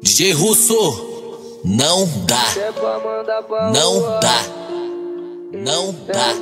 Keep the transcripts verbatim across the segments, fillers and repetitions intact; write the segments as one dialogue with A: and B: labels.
A: D J Russo, não dá, não dá, não dá.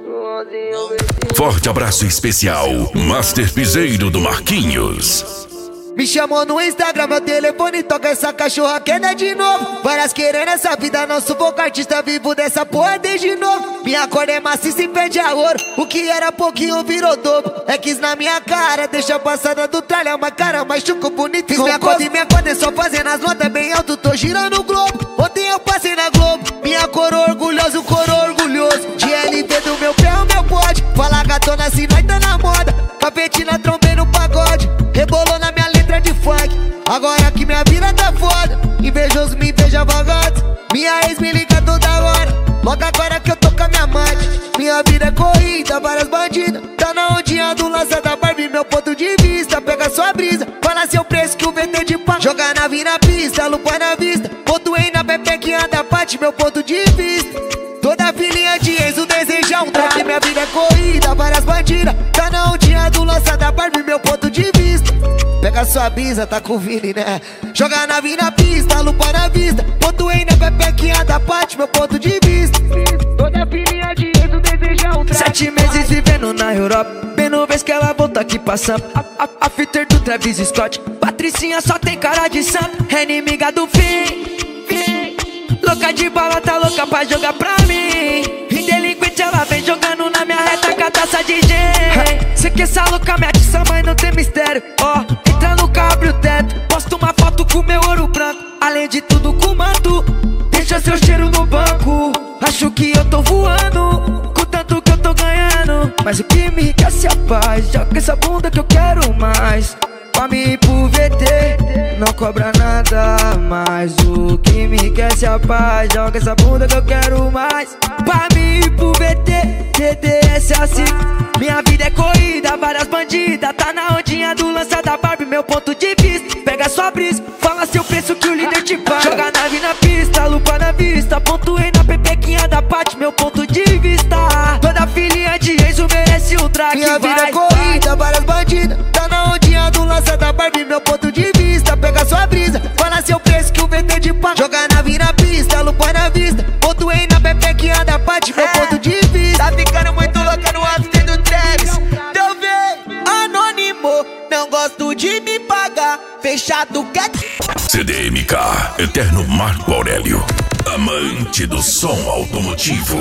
B: Forte abraço especial, Master Piseiro do Marquinhos.
C: Me chamou no Instagram, meu telefone toca essa cachorra queda de novo. Várias querendo essa vida, não sufoco artista vivo dessa porra desde novo. Minha cor é maciça e pede a ouro, o que era pouquinho virou dobro. É quis na minha cara, deixa a passada do tralha, uma cara mais chuco bonito. Fiz minha conta e minha conta é só fazendo as notas bem alto, tô girando o globo. Ontem eu passei na Globo, minha cor orgulhoso, cor orgulhoso. De L V do meu pé, o meu pode. Fala gatona, se nós tá na moda. Capetina, trombei no pagode, rebolou na minha letra de funk. Agora que minha vida tá foda, invejoso me veja vagante. Minha ex me liga toda hora, logo agora que eu tô com a minha amante. Minha vida é corrida, várias bandidas. Tá na ondinha do lança da Barbie, meu ponto de vista. Pega sua brisa, fala seu preço que o V T de pá. Joga nave na pista, lupa na vista. Pontuei na pepequinha da parte, meu ponto de vista. Toda filhinha de ex, o desejo é um traje. Minha vida é corrida, várias bandidas. Tá na ondinha do lança da Barbie, meu ponto de vista. Pega sua brisa, tá com o Vini, né? Joga nave na pista, lupa na vista. Pontuei na pepequinha da parte, meu ponto de vista. Toda filhinha de ex, o desejo é um traje.
D: Sete meses vivendo na Europa, pena vez que ela voltou aqui pra Sampa. A, a, a fitter do Travis Scott, Patricinha só tem cara de santa. É inimiga do fim, fim. Louca de bala, tá louca pra jogar pra mim. E delinquente ela vem jogando na minha reta com a taça de gin. Cê que essa louca mete sua mãe, não tem mistério. Ó, oh, entra no carro, abre o teto. Posto uma foto com meu ouro branco, além de tudo com manto. Deixa seu cheiro no banco, acho que eu tô voando com tanto que eu tô ganhando. Mas o que me enriquece é a paz, joga essa bunda que eu quero mais. Pra mim ir pro V T, não cobra nada mais. O que me enriquece é a paz, joga essa bunda que eu quero mais. Pra mim ir pro V T, T D S assim. Minha vida é corrida, várias bandidas. Tá na ondinha do lança da Barbie, meu ponto de vista. Pega sua brisa, fala seu preço que o líder te paga. Joga nave na pista, lupa na vista. Pontuei na pepequinha da parte, meu ponto de vista. Toda filhinha de ex merece um traque.
C: Minha vida é corrida, várias bandidas. Tá na ondinha do lança da Barbie, meu ponto de vista. Pega sua brisa, fala seu preço que o V T de pá. Joga nave na pista, lupa na vista. Pontuei na pepequinha da parte, meu é, ponto de vista.
E: Tá ficando muito louca no after do Travis. Então vem, anônimo, não gosto de me pagar. Fechado, quieto.
B: C D M K, Eterno Marco Aurélio, amante do som automotivo.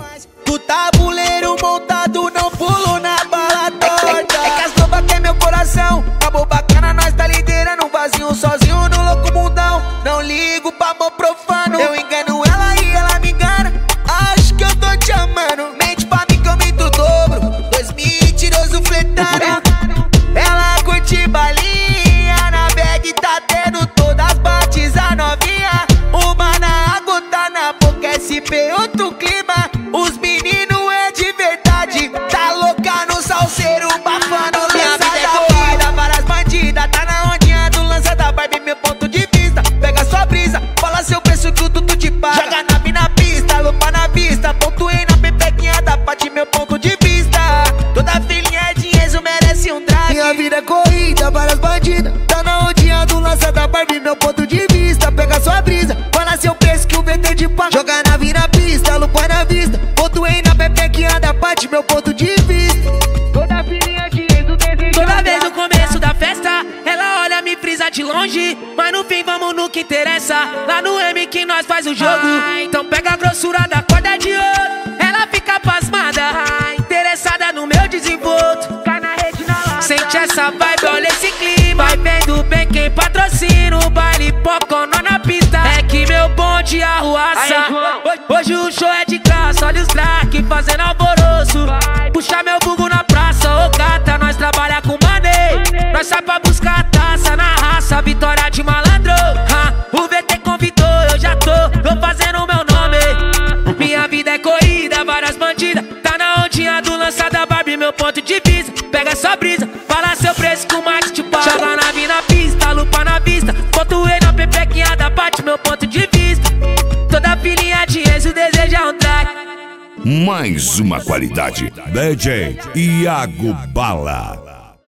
E: Do tabuleiro montado, não pulo na bala torta. É, é, é que as lobas quer meu coração. Acabou bacana, nós tá liderando um vazio sozinho no louco mundão. Não ligo pra amor profano, eu engano ela e ela me engana. Acho que eu tô te amando, mente pra mim que eu minto o dobro. Dois mentirosos fletaram. Ela curte balinha, na bag tá tendo todas as partes a novinha. Uma na água, tá na boca, S P, outro clima. Os meninos é de verdade, tá louca no salseiro, bafando lança da corrida. Várias bandidas, tá na ondinha do lança da Barbie, meu ponto de vista. Pega sua brisa, fala seu preço que o tudo te paga. Joga nave na pista, lupa na vista. Pontuei na pepequinha da parte, meu ponto de vista. Toda filhinha de Enzo merece um traje.
C: Minha vida é corrida, várias bandidas. Tá na ondinha do lança da Barbie, meu ponto de vista. Pega sua brisa, fala seu preço que o V T de pá. Joga nave na pista, lupa na vista. Pontuei na pepequinha da parte, meu ponto de vista.
E: Toda filhinha de Enzo deseja.
D: Toda vez no começo da festa, ela olha, me frisa de longe. Mas no fim vamos no que interessa. Lá no M que nós faz o jogo. Então pega a grossura da corda de ouro. Ela fica pasmada, interessada no meu desenvolto.
E: Cai na rede na lata.
D: Sente essa vibe, olha esse clima. Vai vendo bem quem patrocina o baile poconó na pista. É que meu bonde arruaça. Hoje o show é de graça, olha os crack fazendo alvoroço. Puxa meu bugo na praça, ô gata, nós trabalha com money. Nós sai pra buscar a taça na raça, vitória de malandro. Ha, o V T convidou, eu já tô, tô fazendo meu nome. Minha vida é corrida, várias bandidas. Tá na ondinha do lança da Barbie, meu ponto de vista. Pega sua brisa, fala seu preço que o Max te paga. Joga nave na pista, lupa na vista. Pontuei na pepequinha da parte, meu ponto de vista. Toda filhinha de Enzo deseja um track.
B: Mais uma qualidade, D J Iago Bala.